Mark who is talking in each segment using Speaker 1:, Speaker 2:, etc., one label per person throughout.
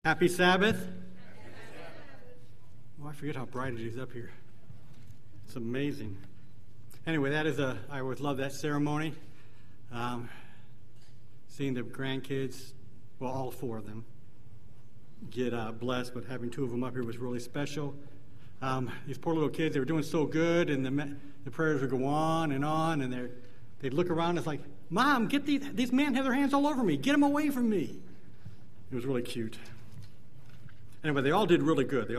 Speaker 1: Happy Sabbath. Oh, I forget how bright it is up here. It's amazing. Anyway, I always love that ceremony. Seeing the grandkids, well, all four of them, get blessed, but having two of them up here was really special. These poor little kids, they were doing so good, and the prayers would go on, and they'd look around and it's like, Mom, get these men have their hands all over me. Get them away from me. It was really cute. Anyway, they all did really good.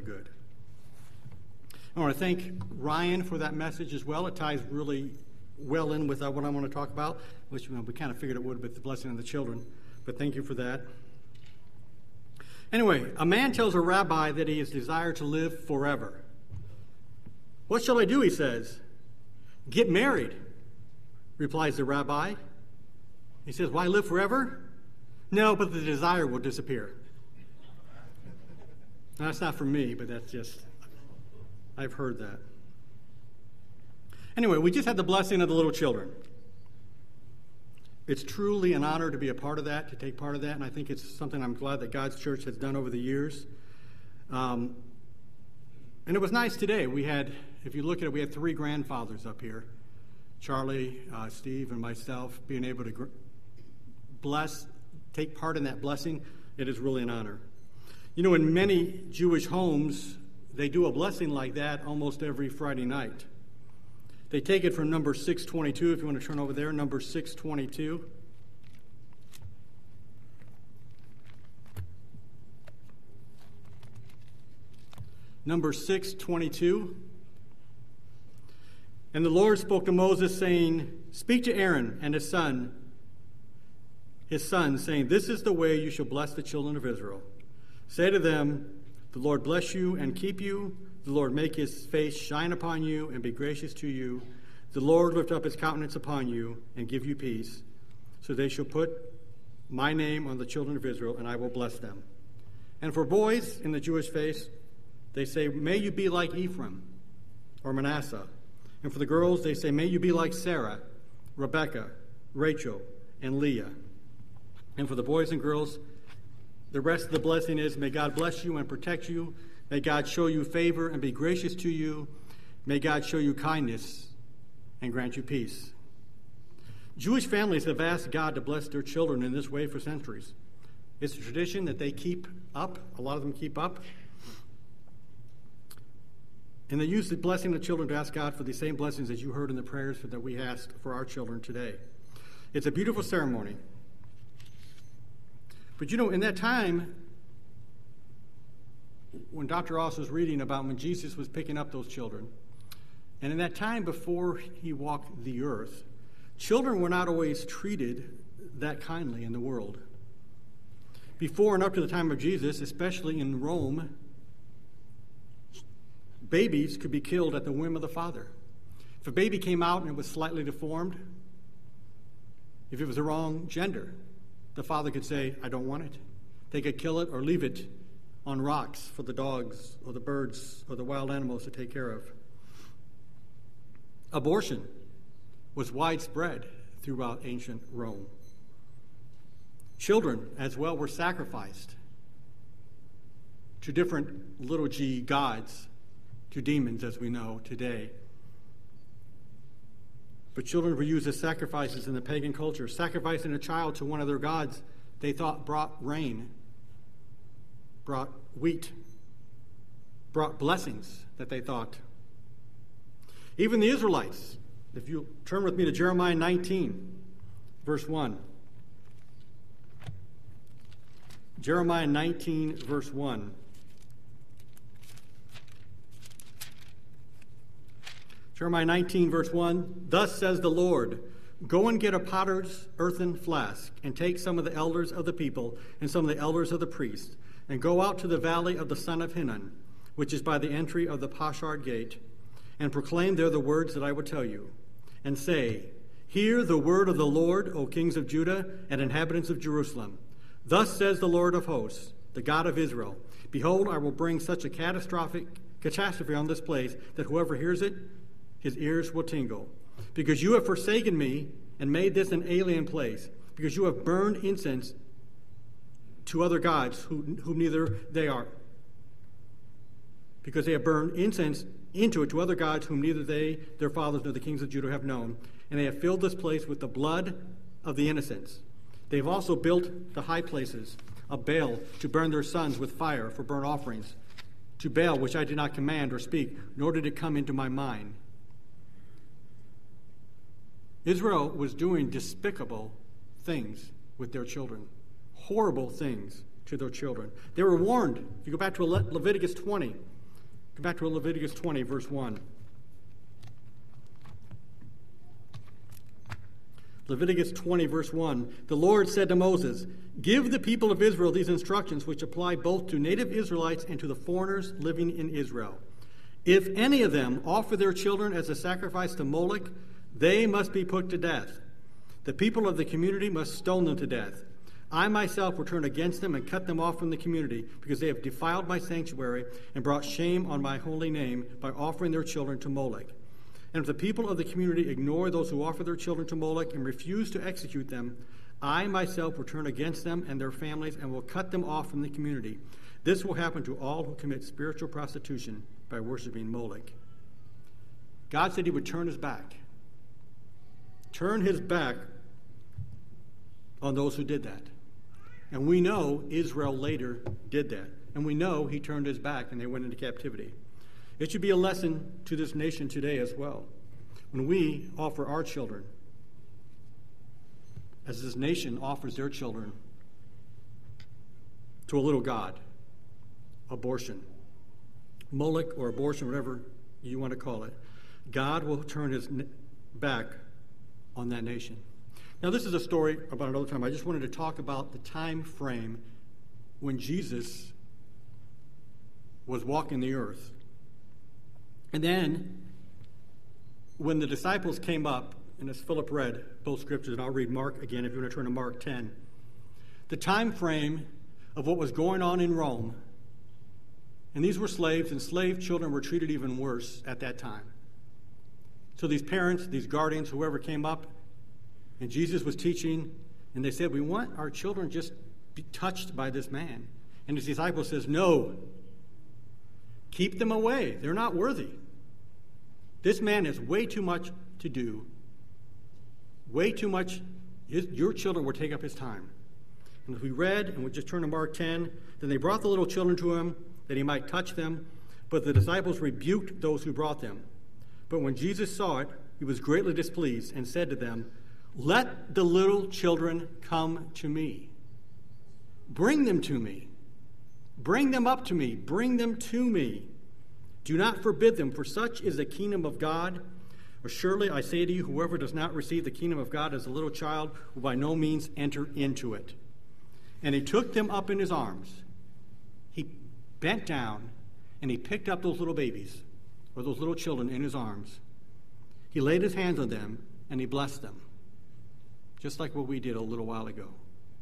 Speaker 1: I want to thank Ryan for that message as well. It ties really well in with what I want to talk about, which we kind of figured it would with the blessing of the children. But thank you for that. Anyway, a man tells a rabbi that he is desired to live forever. What shall I do, he says. Get married, replies the rabbi. He says, why live forever? No, but the desire will disappear. Now, that's not for me, but that's just, I've heard that. Anyway, we just had the blessing of the little children. It's truly an honor to be a part of that, to take part of that, and I think it's something I'm glad that God's church has done over the years. And it was nice today. We had, if you look at it, we had three grandfathers up here. Charlie, Steve, and myself being able to take part in that blessing. It is really an honor. You know, in many Jewish homes, they do a blessing like that almost every Friday night. They take it from number 622, if you want to turn over there, number 622. Number 622. And the Lord spoke to Moses, saying, speak to Aaron and his son, saying, this is the way you shall bless the children of Israel. Say to them, the Lord bless you and keep you. The Lord make his face shine upon you and be gracious to you. The Lord lift up his countenance upon you and give you peace. So they shall put my name on the children of Israel, and I will bless them. And for boys in the Jewish faith, they say, may you be like Ephraim or Manasseh. And for the girls, they say, may you be like Sarah, Rebekah, Rachel, and Leah. And for the boys and girls, the rest of the blessing is, may God bless you and protect you. May God show you favor and be gracious to you. May God show you kindness and grant you peace. Jewish families have asked God to bless their children in this way for centuries. It's a tradition that they keep up. A lot of them keep up. And they use the blessing of children to ask God for the same blessings as you heard in the prayers that we asked for our children today. It's a beautiful ceremony. But you know, in that time, when Dr. Ross was reading about when Jesus was picking up those children, and in that time before he walked the earth, children were not always treated that kindly in the world. Before and up to the time of Jesus, especially in Rome, babies could be killed at the whim of the father. If a baby came out and it was slightly deformed, if it was the wrong gender, the father could say, I don't want it. They could kill it or leave it on rocks for the dogs or the birds or the wild animals to take care of. Abortion was widespread throughout ancient Rome. Children as well were sacrificed to different little g gods, to demons as we know today. But children were used as sacrifices in the pagan culture. Sacrificing a child to one of their gods they thought brought rain, brought wheat, brought blessings that they thought. Even the Israelites, if you turn with me to Jeremiah 19, verse 1. Jeremiah 19, verse 1. Jeremiah 19, verse 1, thus says the Lord, go and get a potter's earthen flask, and take some of the elders of the people and some of the elders of the priests, and go out to the valley of the son of Hinnom, which is by the entry of the Pashard gate, and proclaim there the words that I will tell you, and say, hear the word of the Lord, O kings of Judah and inhabitants of Jerusalem. Thus says the Lord of hosts, the God of Israel, behold, I will bring such a catastrophe on this place that whoever hears it, his ears will tingle. Because you have forsaken me and made this an alien place, because you have burned incense to other gods whom neither they are. Because they have burned incense into it to other gods whom neither they, their fathers, nor the kings of Judah have known. And they have filled this place with the blood of the innocents. They have also built the high places of Baal to burn their sons with fire for burnt offerings, to Baal, which I did not command or speak, nor did it come into my mind. Israel was doing despicable things with their children, horrible things to their children. They were warned. If you go back to Leviticus 20, go back to Leviticus 20, verse 1. Leviticus 20, verse 1. The Lord said to Moses, "Give the people of Israel these instructions which apply both to native Israelites and to the foreigners living in Israel. If any of them offer their children as a sacrifice to Moloch, they must be put to death. The people of the community must stone them to death. I myself will turn against them and cut them off from the community, because they have defiled my sanctuary and brought shame on my holy name by offering their children to Moloch. And if the people of the community ignore those who offer their children to Moloch and refuse to execute them, I myself will turn against them and their families and will cut them off from the community. This will happen to all who commit spiritual prostitution by worshiping Moloch." God said he would turn his back on those who did that. And we know Israel later did that. And we know he turned his back and they went into captivity. It should be a lesson to this nation today as well. When we offer our children, as this nation offers their children to a little god, abortion, Moloch or abortion, whatever you want to call it, God will turn his back on that nation. Now, this is a story about another time. I just wanted to talk about the time frame when Jesus was walking the earth. And then, when the disciples came up, and as Philip read both scriptures, and I'll read Mark again if you want to turn to Mark 10, the time frame of what was going on in Rome, and these were slaves, and slave children were treated even worse at that time. So these parents, these guardians, whoever came up, and Jesus was teaching, and they said, "We want our children just be touched by this man." And his disciples says, "No. Keep them away. They're not worthy. This man has way too much to do. Way too much. Your children will take up his time." And as we read, and we just turn to Mark 10, then they brought the little children to him that he might touch them, but the disciples rebuked those who brought them. But when Jesus saw it, he was greatly displeased and said to them, "Let the little children come to me. Bring them to me. Bring them up to me. Bring them to me. Do not forbid them, for such is the kingdom of God. For surely I say to you, whoever does not receive the kingdom of God as a little child will by no means enter into it." And he took them up in his arms. He bent down and he picked up those little babies, or those little children, in his arms. He laid his hands on them and he blessed them, just like what we did a little while ago.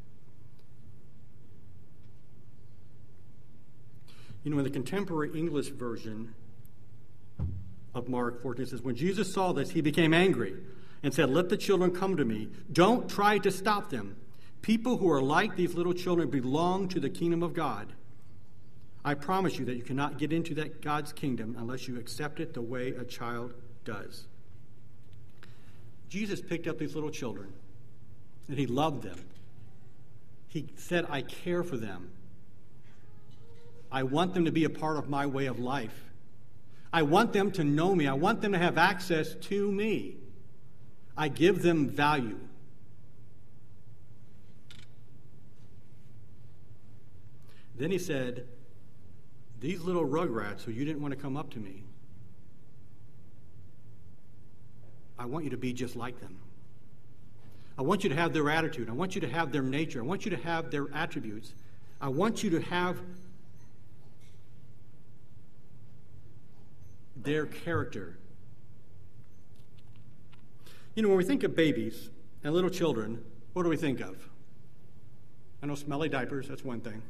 Speaker 1: You know, in the contemporary English version of Mark 14, it says, "When Jesus saw this, he became angry and said, 'Let the children come to me. Don't try to stop them. People who are like these little children belong to the kingdom of God. I promise you that you cannot get into that God's kingdom unless you accept it the way a child does.'" Jesus picked up these little children and he loved them. He said, "I care for them. I want them to be a part of my way of life. I want them to know me. I want them to have access to me. I give them value." Then he said, "These little rugrats who you didn't want to come up to me, I want you to be just like them. I want you to have their attitude. I want you to have their nature. I want you to have their attributes. I want you to have their character." You know, when we think of babies and little children, what do we think of? I know smelly diapers, that's one thing.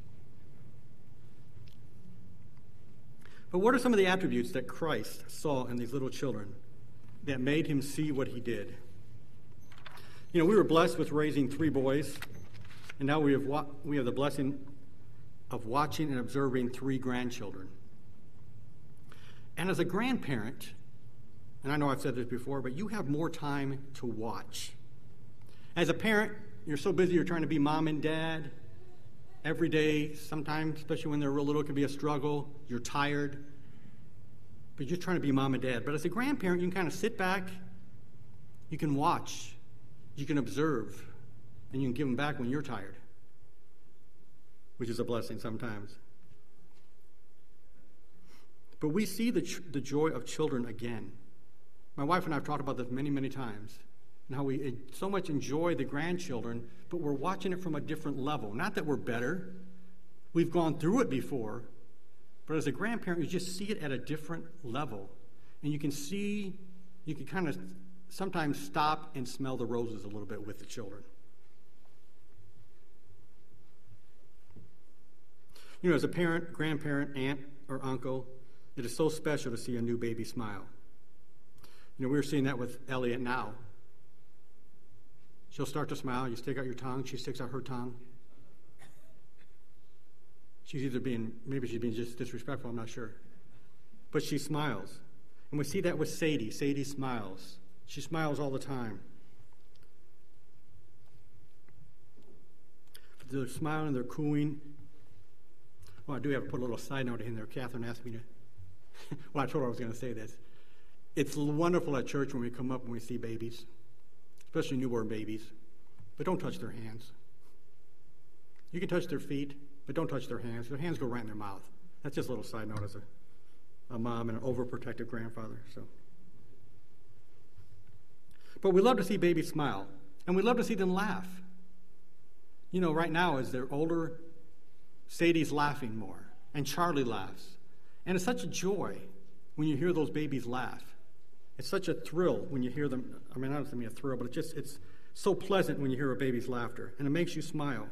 Speaker 1: But what are some of the attributes that Christ saw in these little children that made him see what he did? You know, we were blessed with raising 3 boys, And now we have the blessing of watching and observing 3 grandchildren. And as a grandparent, and I know I've said this before, but you have more time to watch. As a parent, you're so busy, you're trying to be mom and dad every day. Sometimes, especially when they're real little, it can be a struggle. You're tired, but you're just trying to be mom and dad. But as a grandparent, you can kind of sit back, you can watch, you can observe, and you can give them back when you're tired, which is a blessing sometimes. But we see the joy of children again. My wife and I have talked about this many, many times, and how we so much enjoy the grandchildren, but we're watching it from a different level. Not that we're better. We've gone through it before, but as a grandparent, you just see it at a different level. And you can kind of sometimes stop and smell the roses a little bit with the children. You know, as a parent, grandparent, aunt, or uncle, it is so special to see a new baby smile. You know, we're seeing that with Elliot now. She'll start to smile. You stick out your tongue. She sticks out her tongue. Maybe she's being just disrespectful, I'm not sure. But she smiles. And we see that with Sadie. Sadie smiles. She smiles all the time. They're smiling, they're cooing. Well, I do have to put a little side note in there. Catherine asked me to, well, I told her I was going to say this. It's wonderful at church when we come up and we see babies, especially newborn babies, but don't touch their hands. You can touch their feet, but don't touch their hands. Their hands go right in their mouth. That's just a little side note as a mom and an overprotective grandfather. But we love to see babies smile, and we love to see them laugh. You know, right now, as they're older, Sadie's laughing more, and Charlie laughs. And it's such a joy when you hear those babies laugh. It's such a thrill when you hear them. I mean, I don't mean a thrill, but it's so pleasant when you hear a baby's laughter, and it makes you smile.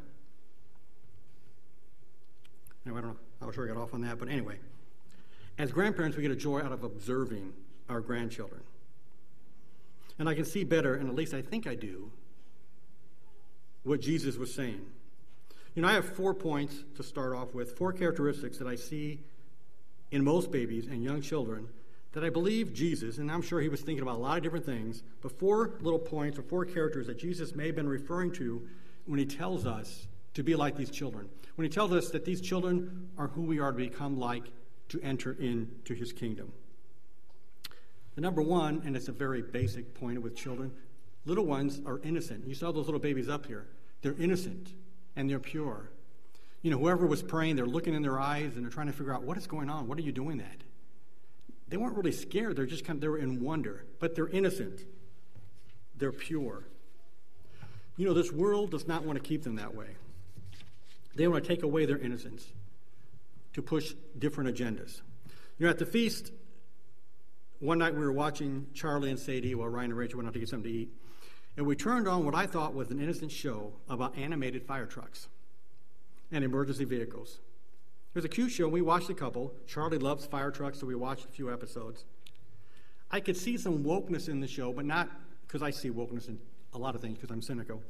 Speaker 1: Anyway, I don't know how sure I got off on that, but anyway. As grandparents, we get a joy out of observing our grandchildren. And I can see better, and at least I think I do, what Jesus was saying. You know, I have 4 points to start off with, 4 characteristics that I see in most babies and young children that I believe Jesus, and I'm sure he was thinking about a lot of different things, but 4 little points or 4 characters that Jesus may have been referring to when he tells us to be like these children. When he tells us that these children are who we are to become like to enter into his kingdom. The number 1, and it's a very basic point with children, little ones are innocent. You saw those little babies up here. They're innocent and they're pure. You know, whoever was praying, they're looking in their eyes and they're trying to figure out, what is going on? What are you doing that? They weren't really scared. They're just they were in wonder. But they're innocent. They're pure. You know, this world does not want to keep them that way. They want to take away their innocence to push different agendas. You know, at the feast, one night we were watching Charlie and Sadie while Ryan and Rachel went out to get something to eat. And we turned on what I thought was an innocent show about animated fire trucks and emergency vehicles. It was a cute show. We watched a couple. Charlie loves fire trucks, so we watched a few episodes. I could see some wokeness in the show, but not because I see wokeness in a lot of things because I'm cynical.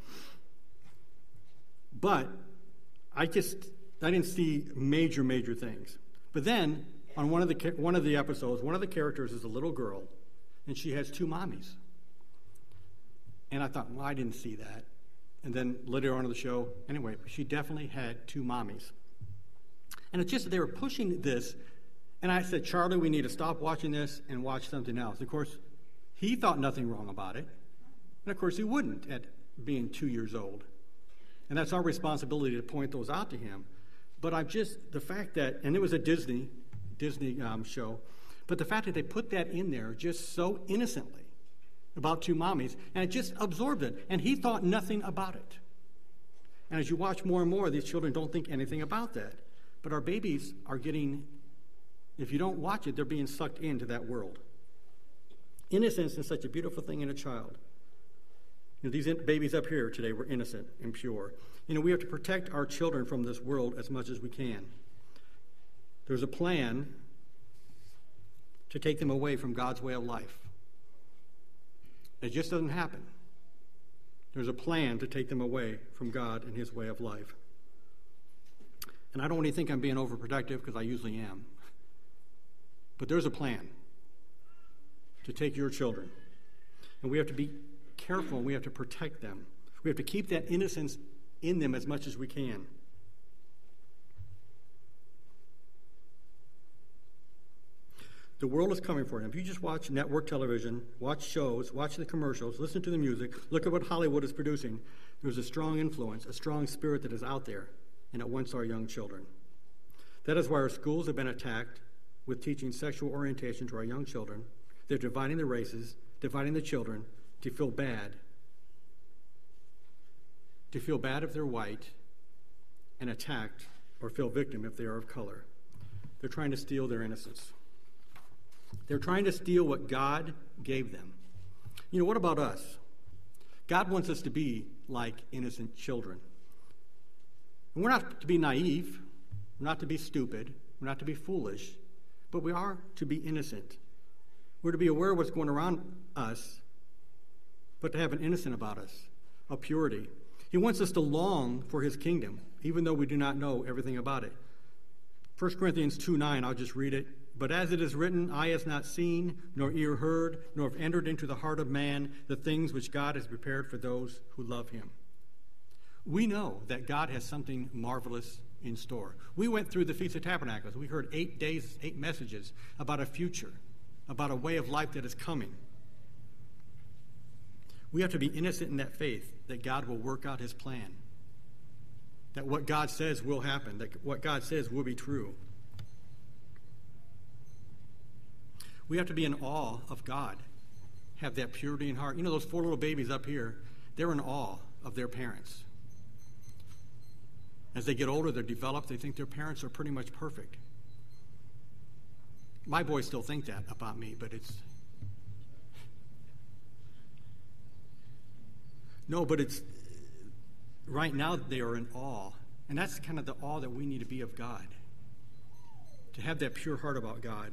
Speaker 1: But I didn't see major things. But then on one of the episodes, one of the characters is a little girl, and she has 2 mommies. And I thought, well, I didn't see that. And then later on in the show, anyway, she definitely had 2 mommies. And it's just that they were pushing this, and I said, Charlie, we need to stop watching this and watch something else. Of course, he thought nothing wrong about it. And of course, he wouldn't at being 2 years old. And that's our responsibility to point those out to him. But the fact that, and it was a Disney show, but the fact that they put that in there just so innocently about 2 mommies, and it just absorbed it, and he thought nothing about it. And as you watch more and more, these children don't think anything about that. But our babies are getting, if you don't watch it, they're being sucked into that world. Innocence is such a beautiful thing in a child. You know, these babies up here today were innocent and pure. You know, we have to protect our children from this world as much as we can. There's a plan to take them away from God's way of life. It just doesn't happen. There's a plan to take them away from God and his way of life. And I don't want you to think I'm being overprotective, because I usually am. But there's a plan to take your children. And we have to be careful, and we have to protect them. We have to keep that innocence in them as much as we can. The world is coming for them. If you just watch network television, watch shows, watch the commercials, listen to the music, look at what Hollywood is producing, there's a strong influence, a strong spirit that is out there, and it wants our young children. That is why our schools have been attacked with teaching sexual orientation to our young children. They're dividing the races, dividing the children to feel bad. To feel bad if they're white, and attacked or feel victim if they are of color. They're trying to steal their innocence. They're trying to steal what God gave them. You know, what about us? God wants us to be like innocent children. And we're not to be naive, we're not to be stupid, we're not to be foolish, but we are to be innocent. We're to be aware of what's going around us, but to have an innocent about us, a purity. He wants us to long for his kingdom, even though we do not know everything about it. 1 Corinthians 2:9, I'll just read it. But as it is written, eye has not seen, nor ear heard, nor have entered into the heart of man the things which God has prepared for those who love him. We know that God has something marvelous in store. We went through the Feast of Tabernacles. We heard 8 days, 8 messages about a future, about a way of life that is coming. We have to be innocent in that faith that God will work out his plan, that what God says will happen, that what God says will be true. We have to be in awe of God, have that purity in heart. You know, those 4 little babies up here, they're in awe of their parents. As they get older, they're developed, they think their parents are pretty much perfect. My boys still think that about me, but it's... No, but it's... Right now, they are in awe. And that's kind of the awe that we need to be of God. To have that pure heart about God.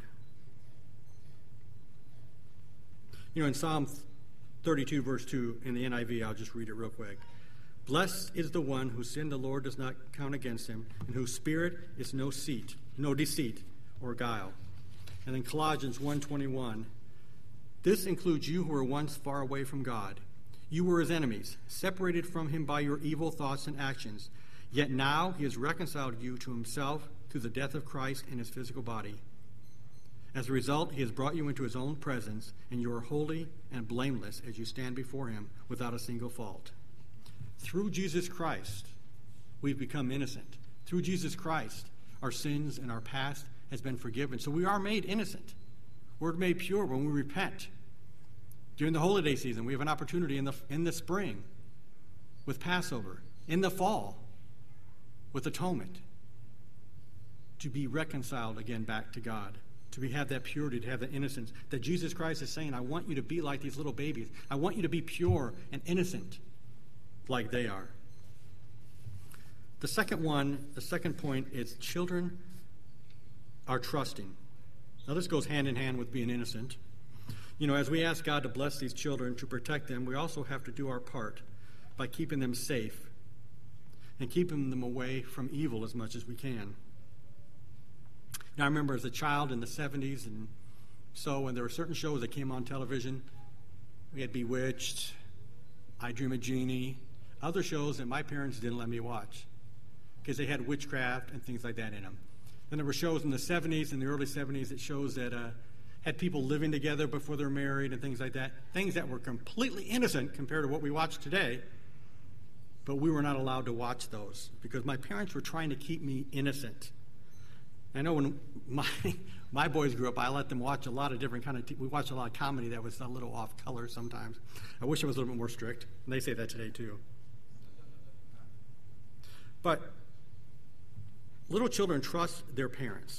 Speaker 1: You know, in Psalm 32, verse 2, in the NIV, I'll just read it real quick. Blessed is the one whose sin the Lord does not count against him, and whose spirit is no deceit or guile. And then Colossians 1:21, this includes you who were once far away from God. You were his enemies, separated from him by your evil thoughts and actions. Yet now he has reconciled you to himself through the death of Christ in his physical body. As a result, he has brought you into his own presence, and you are holy and blameless as you stand before him without a single fault. Through Jesus Christ, we've become innocent. Through Jesus Christ, our sins and our past has been forgiven. So we are made innocent. We're made pure when we repent. During the holiday season, we have an opportunity in the spring with Passover, in the fall with atonement, to be reconciled again back to God. To have that purity, to have that innocence, that Jesus Christ is saying, I want you to be like these little babies. I want you to be pure and innocent like they are. The second point is children are trusting. Now this goes hand in hand with being innocent. You know, as we ask God to bless these children, to protect them, we also have to do our part by keeping them safe and keeping them away from evil as much as we can. Now, I remember as a child in the 70s and so, when there were certain shows that came on television, we had Bewitched, I Dream of Jeannie, other shows that my parents didn't let me watch because they had witchcraft and things like that in them. Then there were shows in the 70s, in the early 70s, that shows that had people living together before they're married and things like that, things that were completely innocent compared to what we watch today, but we were not allowed to watch those because my parents were trying to keep me innocent. I know when my boys grew up, I let them watch a lot of different kind of we watched a lot of comedy that was a little off color sometimes. I wish I was a little bit more strict, and they say that today too. But little children trust their parents.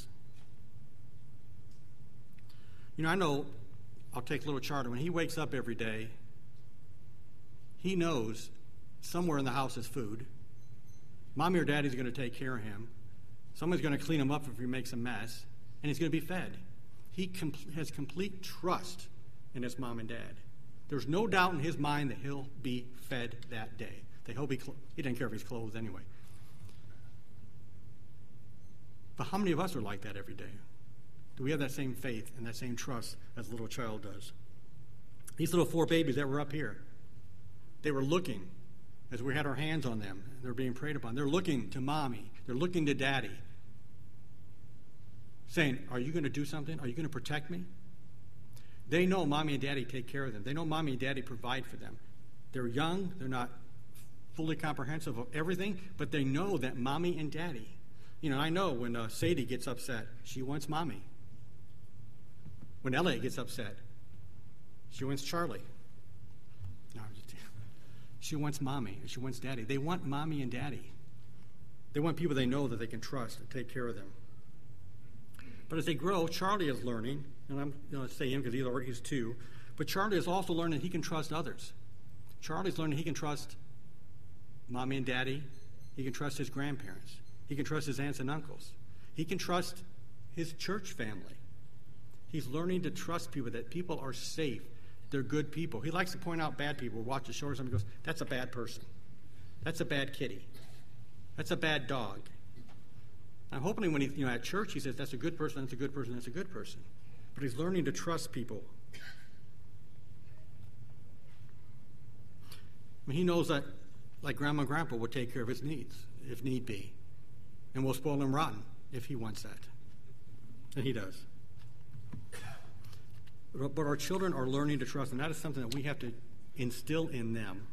Speaker 1: You know, I'll take little Charlie. When he wakes up every day, he knows somewhere in the house is food. Mommy or daddy's going to take care of him. Someone's going to clean him up if he makes a mess, and he's going to be fed. He has complete trust in his mom and dad. There's no doubt in his mind that he'll be fed that day. That he didn't care if he's clothed anyway. But how many of us are like that every day? Do we have that same faith and that same trust as a little child does? These little 4 babies that were up here, they were looking as we had our hands on them. They're being prayed upon. They're looking to mommy. They're looking to daddy, saying, are you going to do something? Are you going to protect me? They know mommy and daddy take care of them. They know mommy and daddy provide for them. They're young. They're not fully comprehensive of everything, but they know that mommy and daddy. I know when Sadie gets upset, she wants mommy. When Elliot gets upset, she wants Charlie. No, she wants mommy and she wants daddy. They want mommy and daddy. They want people they know that they can trust and take care of them. But as they grow, Charlie is learning, and I'm going to say him because he's 2, but Charlie is also learning he can trust others. Charlie's learning he can trust mommy and daddy. He can trust his grandparents. He can trust his aunts and uncles. He can trust his church family. He's learning to trust people, that people are safe. They're good people. He likes to point out bad people. Watch the show or something, he goes, that's a bad person. That's a bad kitty. That's a bad dog. I'm hoping when he's at church, he says, that's a good person, that's a good person, that's a good person. But he's learning to trust people. He knows that, like Grandma and Grandpa will take care of his needs, if need be. And will spoil him rotten if he wants that. And he does. But our children are learning to trust, and that is something that we have to instill in them.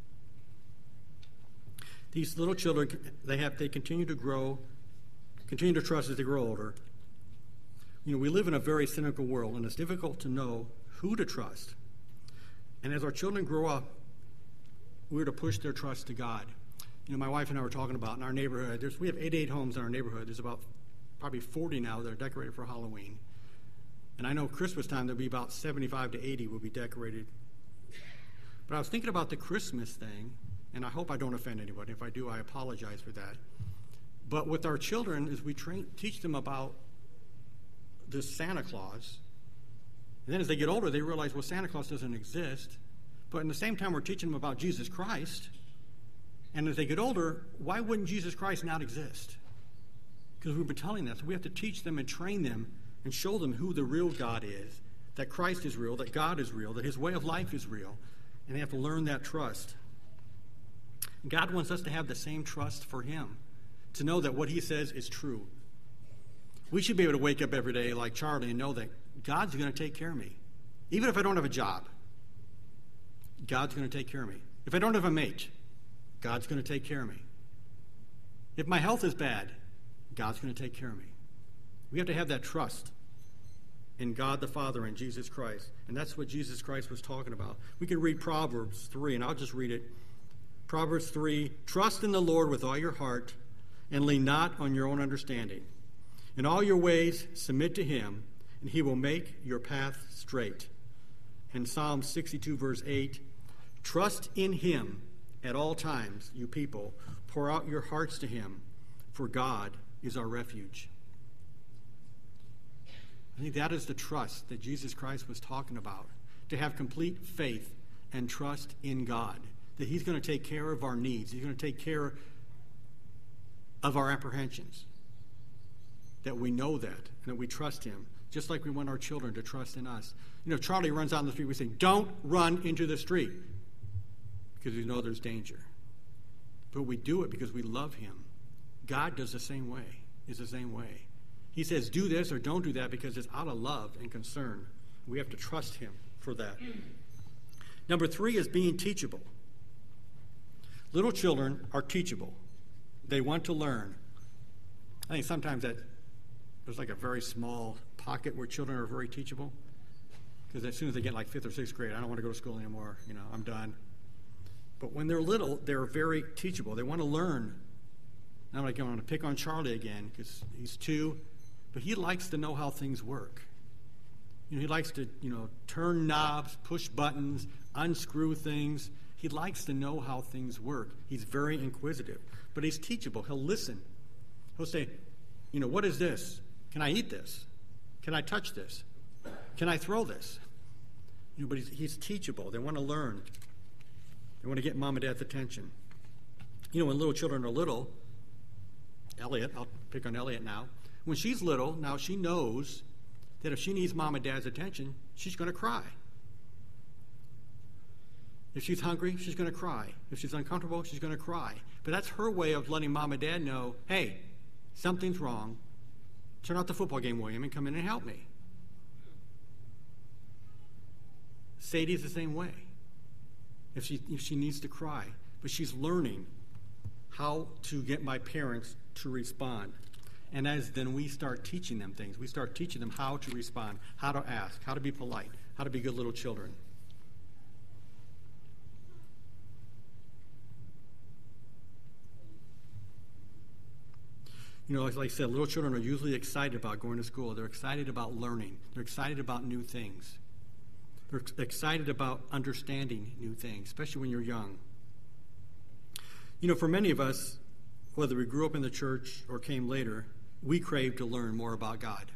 Speaker 1: These little children, they continue to grow, continue to trust as they grow older. We live in a very cynical world, and it's difficult to know who to trust. And as our children grow up, we're to push their trust to God. My wife and I were talking about in our neighborhood, we have 88 homes in our neighborhood. There's about probably 40 now that are decorated for Halloween. And I know Christmas time there'll be about 75 to 80 will be decorated. But I was thinking about the Christmas thing, and I hope I don't offend anybody. If I do, I apologize for that. But with our children, as we teach them about this Santa Claus, and then as they get older, they realize, well, Santa Claus doesn't exist. But in the same time, we're teaching them about Jesus Christ. And as they get older, why wouldn't Jesus Christ not exist? Because we've been telling them. So we have to teach them and train them and show them who the real God is, that Christ is real, that God is real, that his way of life is real. And they have to learn that trust. God wants us to have the same trust for him, to know that what he says is true. We should be able to wake up every day like Charlie and know that God's going to take care of me. Even if I don't have a job, God's going to take care of me. If I don't have a mate, God's going to take care of me. If my health is bad, God's going to take care of me. We have to have that trust in God the Father and Jesus Christ. And that's what Jesus Christ was talking about. We can read Proverbs 3, and I'll just read it. Proverbs 3, trust in the Lord with all your heart, and lean not on your own understanding. In all your ways submit to him, and he will make your path straight. And Psalm 62, verse 8, trust in him at all times, you people. Pour out your hearts to him, for God is our refuge. I think that is the trust that Jesus Christ was talking about, to have complete faith and trust in God, that he's going to take care of our needs. He's going to take care of our apprehensions, that we know that and that we trust him, just like we want our children to trust in us. If Charlie runs out in the street, we say, don't run into the street, because we know there's danger. But we do it because we love him. God does the same way, is the same way. He says, do this or don't do that because it's out of love and concern. We have to trust him for that. Number 3 is being teachable. Little children are teachable. They want to learn. I think sometimes that there's like a very small pocket where children are very teachable, because as soon as they get like 5th or 6th grade, I don't want to go to school anymore. I'm done. But when they're little, they're very teachable. They want to learn. I'm going to pick on Charlie again because he's 2, but he likes to know how things work. He likes to, turn knobs, push buttons, unscrew things. He likes to know how things work. He's very inquisitive, but he's teachable. He'll listen. He'll say, what is this? Can I eat this? Can I touch this? Can I throw this? But he's teachable. They want to learn. They want to get mom and dad's attention. When little children are little, Elliot, I'll pick on Elliot now. When she's little, now she knows that if she needs mom and dad's attention, she's going to cry. If she's hungry, she's going to cry. If she's uncomfortable, she's going to cry. But that's her way of letting mom and dad know, hey, something's wrong. Turn out the football game, William, and come in and help me. Sadie's the same way. If she needs to cry. But she's learning how to get my parents to respond. And then we start teaching them things. We start teaching them how to respond, how to ask, how to be polite, how to be good little children. Like I said, little children are usually excited about going to school. They're excited about learning. They're excited about new things. They're excited about understanding new things, especially when you're young. For many of us, whether we grew up in the church or came later, we crave to learn more about God.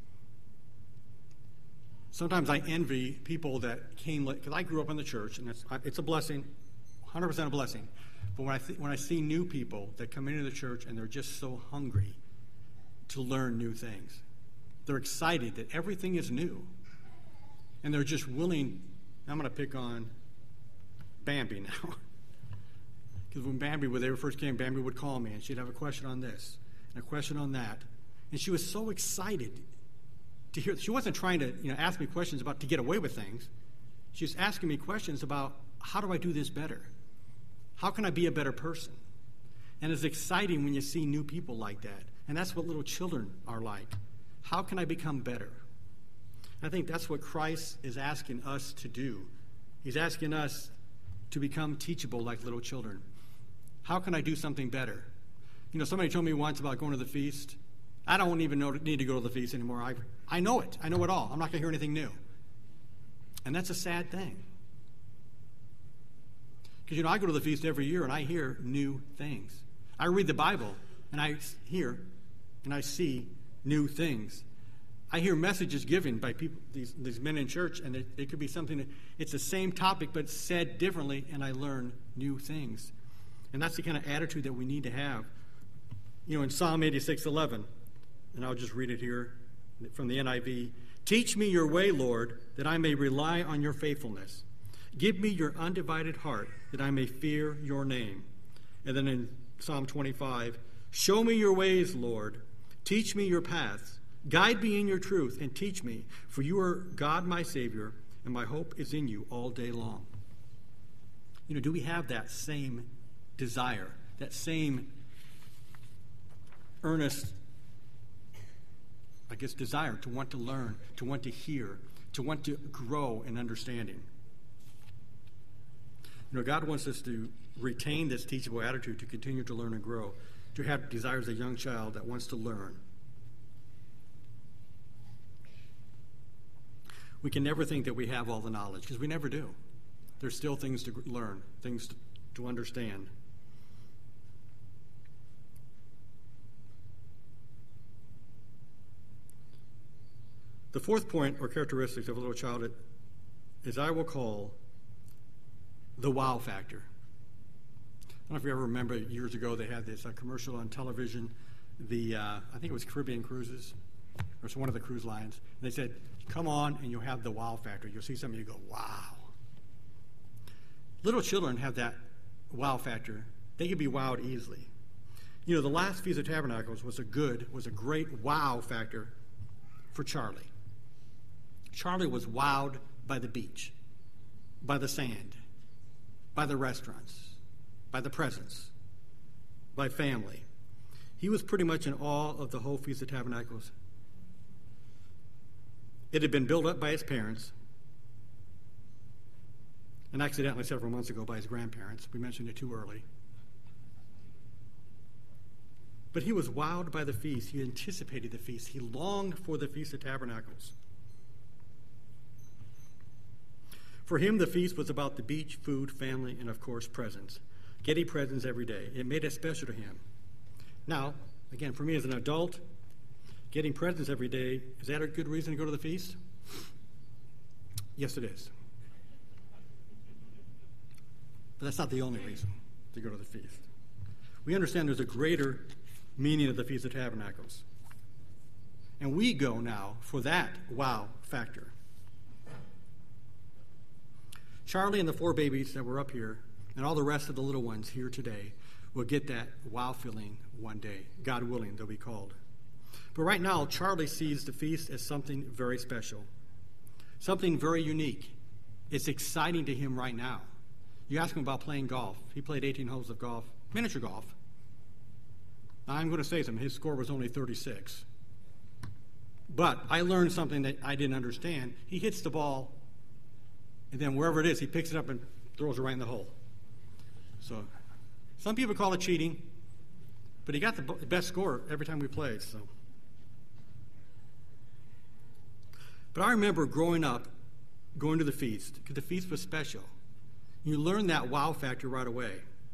Speaker 1: Sometimes I envy people that came late, because I grew up in the church, and it's a blessing, 100% a blessing. But when I see new people that come into the church and they're just so hungry to learn new things, they're excited that everything is new. And they're just willing. I'm going to pick on Bambi now. Because when they first came, Bambi would call me and she'd have a question on this and a question on that. And she was so excited to hear. She wasn't trying to ask me questions about to get away with things. She was asking me questions about, how do I do this better? How can I be a better person? And it's exciting when you see new people like that. And that's what little children are like. How can I become better? I think that's what Christ is asking us to do. He's asking us to become teachable like little children. How can I do something better? Somebody told me once about going to the feast. I don't even need to go to the feast anymore. I know it. I know it all. I'm not going to hear anything new. And that's a sad thing. Because, I go to the feast every year and I hear new things. I read the Bible and I hear and I see new things. I hear messages given by people, these men in church, and it could be something it's the same topic but said differently, and I learn new things. And that's the kind of attitude that we need to have. In Psalm 86:11, and I'll just read it here from the NIV, "Teach me your way, Lord, that I may rely on your faithfulness. Give me your undivided heart, that I may fear your name." And then in Psalm 25, "Show me your ways, Lord. Teach me your paths. Guide me in your truth and teach me, for you are God my Savior, and my hope is in you all day long." Do we have that same desire, that same earnest, desire to want to learn, to want to hear, to want to grow in understanding? God wants us to retain this teachable attitude, to continue to learn and grow, to have desires as a young child that wants to learn. We can never think that we have all the knowledge, because we never do. There's still things to learn, things to understand. The fourth point or characteristics of a little child is I will call the wow factor. I don't know if you ever remember years ago they had this commercial on television, I think it was Caribbean Cruises, or one of the cruise lines. And they said, come on and you'll have the wow factor. You'll see something, you go, wow. Little children have that wow factor. They can be wowed easily. The last Feast of Tabernacles was a great wow factor for Charlie. Charlie was wowed by the beach, by the sand, by the restaurants, by the presents, by family. He was pretty much in awe of the whole Feast of Tabernacles. It had been built up by his parents, and accidentally several months ago by his grandparents. We mentioned it too early. But he was wowed by the feast. He anticipated the feast. He longed for the Feast of Tabernacles. For him, the feast was about the beach, food, family, and, of course, presents. Getting presents every day. It made it special to him. Now, again, for me as an adult, getting presents every day, is that a good reason to go to the feast? Yes, it is. But that's not the only reason to go to the feast. We understand there's a greater meaning of the Feast of Tabernacles. And we go now for that wow factor. Charlie and the 4 babies that were up here, and all the rest of the little ones here today, will get that wow feeling one day. God willing, they'll be called. But right now, Charlie sees the feast as something very special, something very unique. It's exciting to him right now. You ask him about playing golf. He played 18 holes of golf, miniature golf. Now, I'm going to say something. His score was only 36. But I learned something that I didn't understand. He hits the ball, and then wherever it is, he picks it up and throws it right in the hole. So some people call it cheating, but he got the best score every time we played. So, but I remember growing up, going to the feast, because the feast was special. You learn that wow factor right away.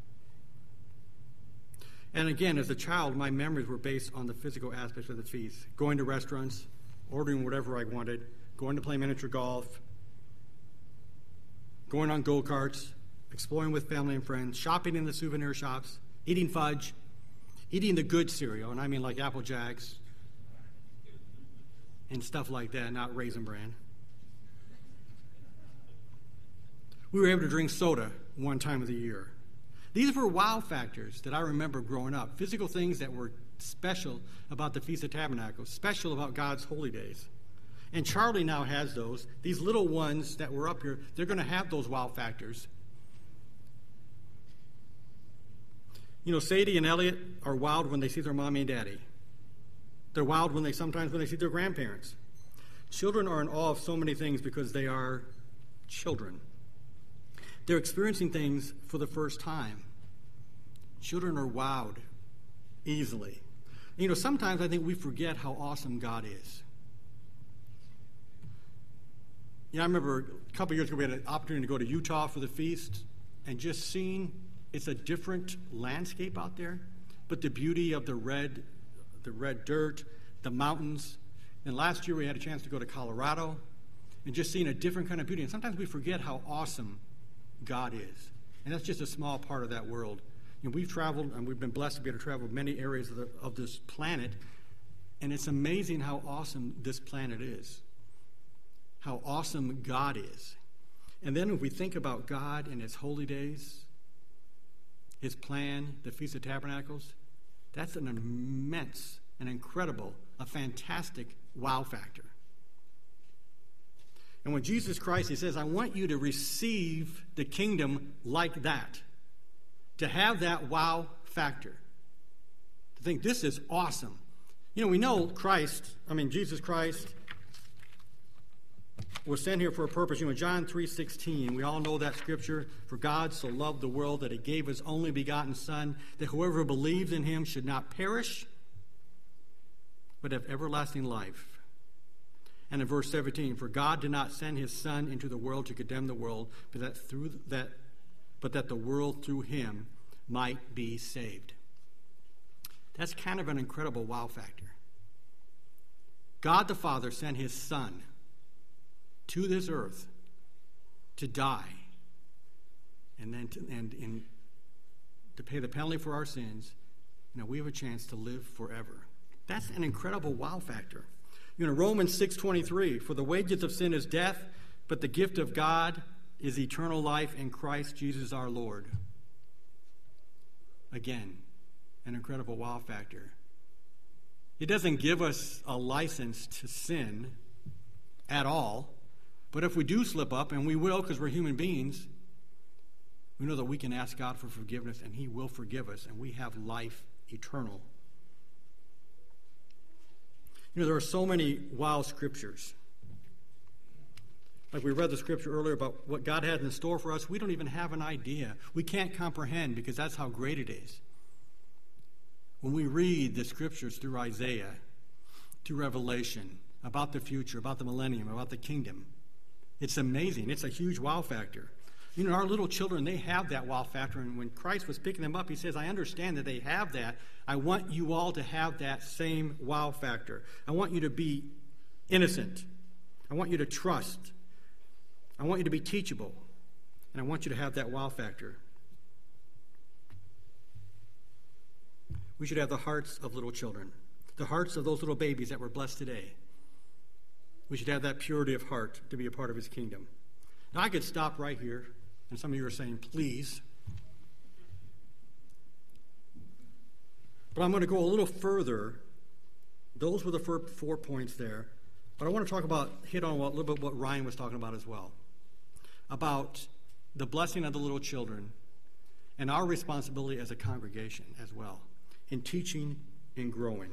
Speaker 1: And again, as a child, my memories were based on the physical aspects of the feast. Going to restaurants, ordering whatever I wanted, going to play miniature golf, going on go-karts, exploring with family and friends, shopping in the souvenir shops, eating fudge, eating the good cereal, and I mean like Apple Jacks and stuff like that, not Raisin Bran. We were able to drink soda one time of the year. These were wow factors that I remember growing up, physical things that were special about the Feast of Tabernacles, special about God's holy days. And Charlie now has those. These little ones that were up here, they're going to have those wow factors. You know, Sadie and Elliot are wild when they see their mommy and daddy. They're wild sometimes when they see their grandparents. Children are in awe of so many things because they are children. They're experiencing things for the first time. Children are wowed easily. You know, sometimes I think we forget how awesome God is. You know, I remember a couple years ago we had an opportunity to go to Utah for the feast, and just seeing it's a different landscape out there, but the beauty of the red dirt, the mountains. And last year we had a chance to go to Colorado, and just seeing a different kind of beauty. And sometimes we forget how awesome God is. And that's just a small part of that world. You know, we've traveled, and we've been blessed to be able to travel many areas of this planet, and it's amazing how awesome this planet is, how awesome God is. And then if we think about God and his holy days, his plan, the Feast of Tabernacles, that's an immense, an incredible, a fantastic wow factor. And when Jesus Christ, he says, I want you to receive the kingdom like that, to have that wow factor, to think this is awesome. You know, we know Jesus Christ was sent here for a purpose. You know, John 3:16, we all know that scripture. For God so loved the world that he gave his only begotten Son, that whoever believes in him should not perish, but have everlasting life. And in verse 17, for God did not send his Son into the world to condemn the world, but that the world through him might be saved. That's kind of an incredible wow factor. God the Father sent his Son to this earth to die and then to pay the penalty for our sins. Now we have a chance to live forever. That's an incredible wow factor. You know, Romans 6:23, for the wages of sin is death, but the gift of God is eternal life in Christ Jesus our Lord. Again, an incredible wow factor. It doesn't give us a license to sin at all, but if we do slip up, and we will because we're human beings, we know that we can ask God for forgiveness, and he will forgive us, and we have life eternal. You know, there are so many wow scriptures. Like we read the scripture earlier about what God had in store for us. We don't even have an idea. We can't comprehend because that's how great it is. When we read the scriptures through Isaiah, through Revelation, about the future, about the millennium, about the kingdom, it's amazing. It's a huge wow factor. You know, our little children, they have that wow factor. And when Christ was picking them up, he says, I understand that they have that. I want you all to have that same wow factor. I want you to be innocent. I want you to trust. I want you to be teachable. And I want you to have that wow factor. We should have the hearts of little children, the hearts of those little babies that were blessed today. We should have that purity of heart to be a part of his kingdom. Now, I could stop right here, and some of you are saying, please. But I'm going to go a little further. Those were the 4 points there. But I want to hit on a little bit what Ryan was talking about as well, about the blessing of the little children and our responsibility as a congregation as well in teaching and growing.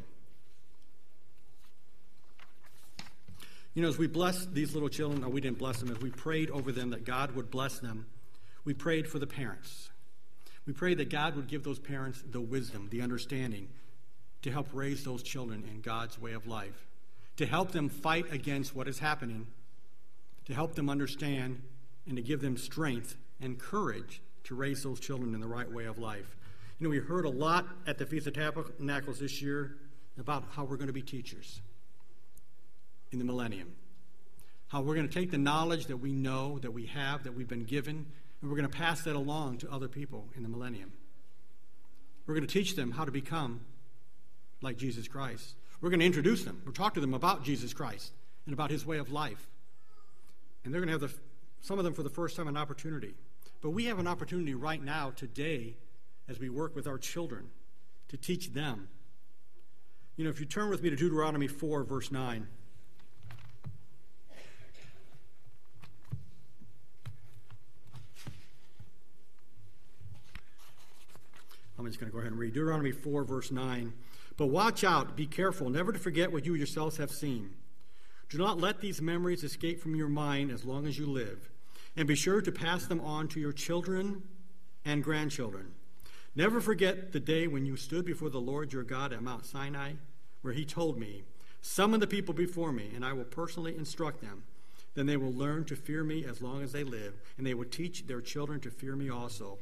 Speaker 1: You know, as we blessed these little children, or we didn't bless them, as we prayed over them that God would bless them, we prayed for the parents. We prayed that God would give those parents the wisdom, the understanding to help raise those children in God's way of life, to help them fight against what is happening, to help them understand and to give them strength and courage to raise those children in the right way of life. You know, we heard a lot at the Feast of Tabernacles this year about how we're going to be teachers in the millennium, how we're going to take the knowledge that we know, that we have, that we've been given, and we're going to pass that along to other people in the millennium. We're going to teach them how to become like Jesus Christ. We're going to introduce them. We'll talk to them about Jesus Christ and about his way of life. And they're going to have some of them for the first time an opportunity. But we have an opportunity right now, today, as we work with our children, to teach them. You know, if you turn with me to Deuteronomy 4, verse 9. I'm just going to go ahead and read Deuteronomy 4, verse 9. But watch out, be careful, never to forget what you yourselves have seen. Do not let these memories escape from your mind as long as you live, and be sure to pass them on to your children and grandchildren. Never forget the day when you stood before the Lord your God at Mount Sinai, where he told me, summon the people before me, and I will personally instruct them. Then they will learn to fear me as long as they live, and they will teach their children to fear me also.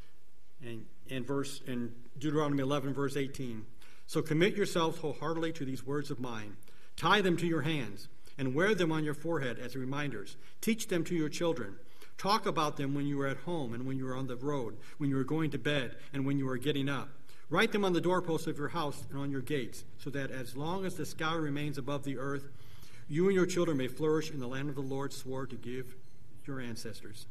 Speaker 1: And in Deuteronomy 11, verse 18, so commit yourselves wholeheartedly to these words of mine. Tie them to your hands and wear them on your forehead as reminders. Teach them to your children. Talk about them when you are at home and when you are on the road, when you are going to bed and when you are getting up. Write them on the doorposts of your house and on your gates, so that as long as the sky remains above the earth, you and your children may flourish in the land of the Lord swore to give your ancestors.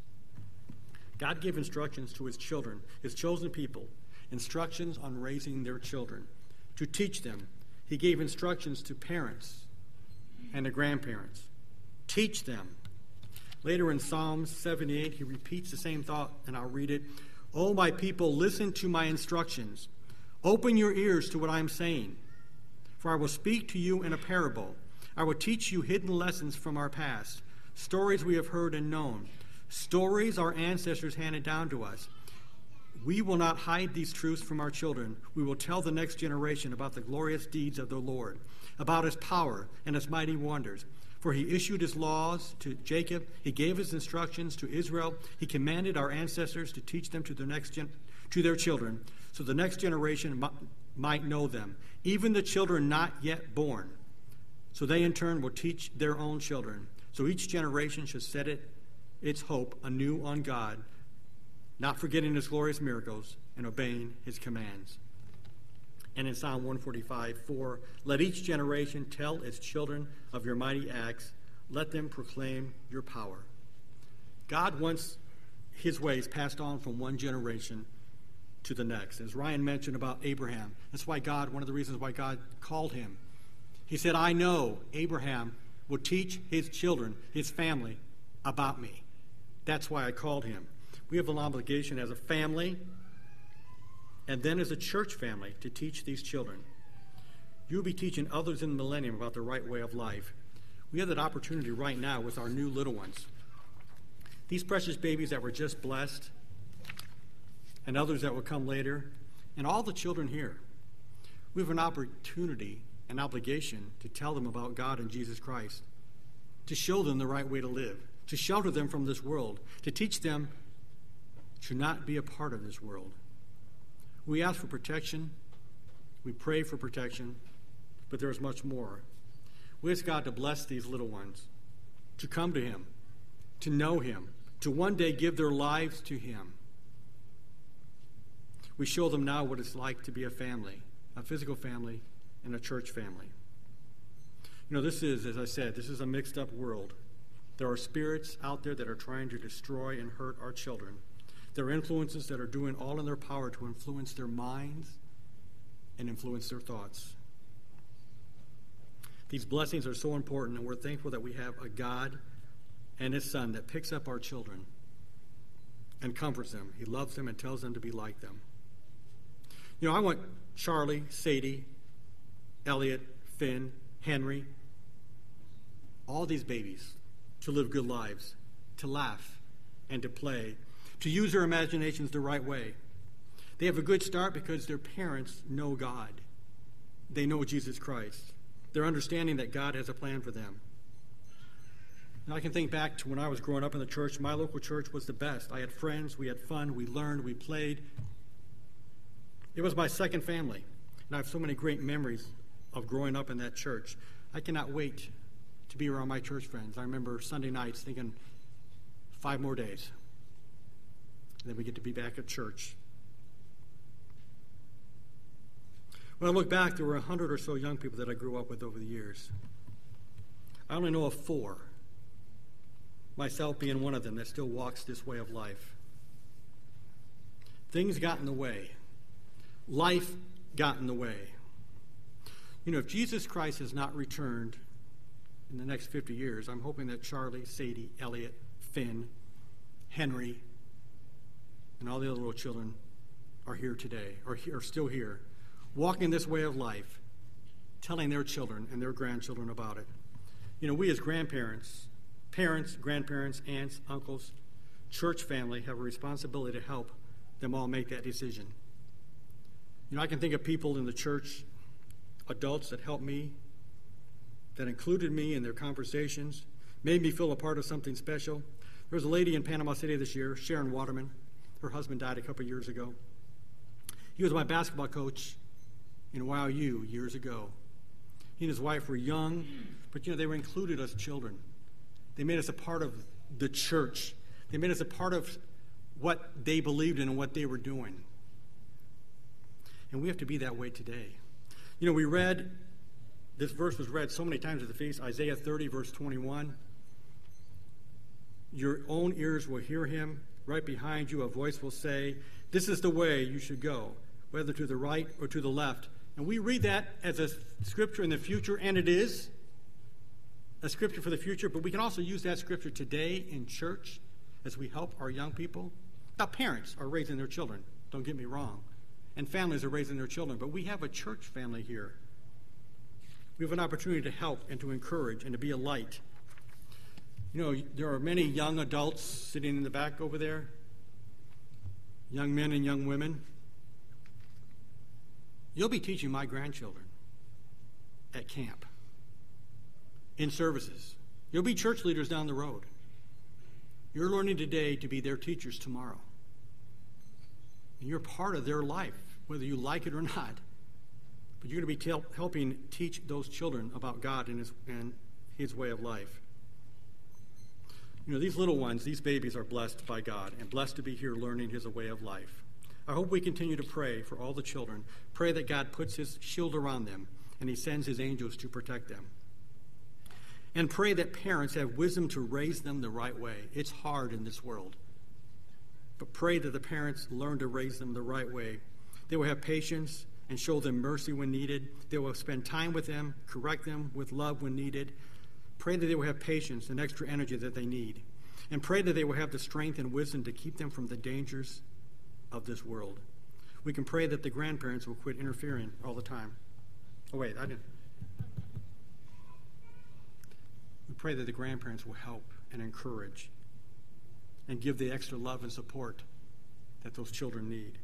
Speaker 1: God gave instructions to his children, his chosen people, instructions on raising their children, to teach them. He gave instructions to parents and to grandparents. Teach them. Later in Psalm 78, he repeats the same thought, and I'll read it. O my people, listen to my instructions. Open your ears to what I am saying. For I will speak to you in a parable. I will teach you hidden lessons from our past, stories we have heard and known, stories our ancestors handed down to us. We will not hide these truths from our children. We will tell the next generation about the glorious deeds of the Lord, about his power and his mighty wonders. For he issued his laws to Jacob. He gave his instructions to Israel. He commanded our ancestors to teach them to their children, so the next generation might know them, even the children not yet born. So they in turn will teach their own children. So each generation should set its hope anew on God, not forgetting his glorious miracles and obeying his commands. And in Psalm 145:4, let each generation tell its children of your mighty acts. Let them proclaim your power. God wants his ways passed on from one generation to the next. As Ryan mentioned about Abraham, that's why one of the reasons why God called him. He said, I know Abraham will teach his children, his family, about me. That's why I called him. We have an obligation as a family and then as a church family to teach these children. You'll be teaching others in the millennium about the right way of life. We have that opportunity right now with our new little ones. These precious babies that were just blessed and others that will come later, and all the children here. We have an opportunity, an obligation to tell them about God and Jesus Christ, to show them the right way to live, to shelter them from this world, to teach them to not be a part of this world. We ask for protection. We pray for protection, but there is much more. We ask God to bless these little ones, to come to him, to know him, to one day give their lives to him. We show them now what it's like to be a family, a physical family, and a church family. You know, this is, as I said, this is a mixed up world. There are spirits out there that are trying to destroy and hurt our children. There are influences that are doing all in their power to influence their minds and influence their thoughts. These blessings are so important, and we're thankful that we have a God and his Son that picks up our children and comforts them. He loves them and tells them to be like them. You know, I want Charlie, Sadie, Elliot, Finn, Henry, all these babies to live good lives, to laugh and to play, to use their imaginations the right way. They have a good start because their parents know God. They know Jesus Christ. They're understanding that God has a plan for them. And I can think back to when I was growing up in the church. My local church was the best. I had friends, we had fun, we learned, we played. It was my second family, and I have so many great memories of growing up in that church. I cannot wait to be around my church friends. I remember Sunday nights thinking, 5 more days, and then we get to be back at church. When I look back, there were 100 or so young people that I grew up with over the years. I only know of 4, myself being one of them, that still walks this way of life. Things got in the way. Life got in the way. You know, if Jesus Christ has not returned in the next 50 years, I'm hoping that Charlie, Sadie, Elliot, Finn, Henry, and all the other little children are here today, or are still here, walking this way of life, telling their children and their grandchildren about it. You know, we as grandparents, parents, grandparents, aunts, uncles, church family have a responsibility to help them all make that decision. You know, I can think of people in the church, adults that helped me, that included me in their conversations, made me feel a part of something special. There was a lady in Panama City this year, Sharon Waterman. Her husband died a couple years ago. He was my basketball coach in YOU years ago. He and his wife were young, but, you know, they were included as children. They made us a part of the church. They made us a part of what they believed in and what they were doing. And we have to be that way today. You know, we read, this verse was read so many times at the feast, Isaiah 30, verse 21. Your own ears will hear him. Right behind you, a voice will say, this is the way you should go, whether to the right or to the left. And we read that as a scripture in the future, and it is a scripture for the future, but we can also use that scripture today in church as we help our young people. Now, parents are raising their children, don't get me wrong, and families are raising their children, but we have a church family here. We have an opportunity to help and to encourage and to be a light. You know, there are many young adults sitting in the back over there, young men and young women. You'll be teaching my grandchildren at camp, in services. You'll be church leaders down the road. You're learning today to be their teachers tomorrow. And you're part of their life, whether you like it or not. But you're going to be helping teach those children about God and his way of life. You know, these little ones, these babies are blessed by God and blessed to be here learning his way of life. I hope we continue to pray for all the children. Pray that God puts his shield around them and he sends his angels to protect them. And pray that parents have wisdom to raise them the right way. It's hard in this world. But pray that the parents learn to raise them the right way. They will have patience and show them mercy when needed. They will spend time with them, correct them with love when needed. Pray that they will have patience and extra energy that they need. And pray that they will have the strength and wisdom to keep them from the dangers of this world. We can pray that the grandparents will quit interfering all the time. Oh, wait, I didn't. We pray that the grandparents will help and encourage and give the extra love and support that those children need.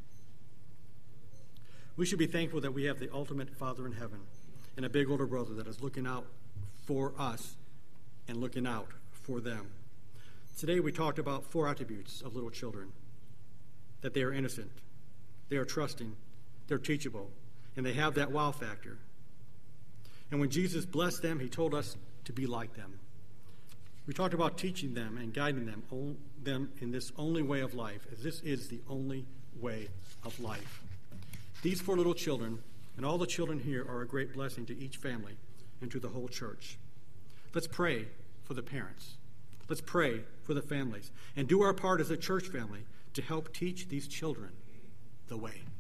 Speaker 1: We should be thankful that we have the ultimate Father in heaven and a big older brother that is looking out for us and looking out for them. Today we talked about 4 attributes of little children: that they are innocent, they are trusting, they're teachable, and they have that wow factor. And when Jesus blessed them, he told us to be like them. We talked about teaching them and guiding them in this only way of life, as this is the only way of life. These 4 little children And all the children here are a great blessing to each family and to the whole church. Let's pray for the parents. Let's pray for the families and do our part as a church family to help teach these children the way.